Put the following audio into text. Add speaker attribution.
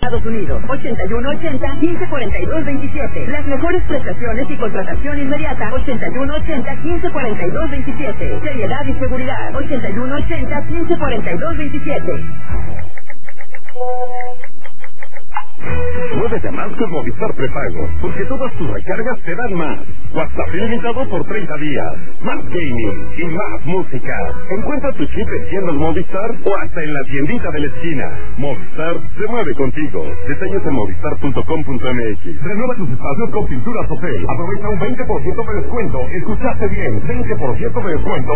Speaker 1: Estados Unidos, 8180-1542-27. Las mejores prestaciones y contratación inmediata, 8180-1542-27. Seriedad y seguridad, 8180-1542-27.
Speaker 2: Muévete más con Movistar Prepago, porque todas tus recargas te dan más. WhatsApp ilimitado por 30 días. Más gaming y más música. Encuentra tu chip en tiendas Movistar o hasta en la tiendita de la esquina. Movistar se mueve contigo. Detalles en movistar.com.mx. Renueva tus espacios con Pinturas Hotel. Aprovecha un 20% de descuento. Escuchaste bien, 20% de descuento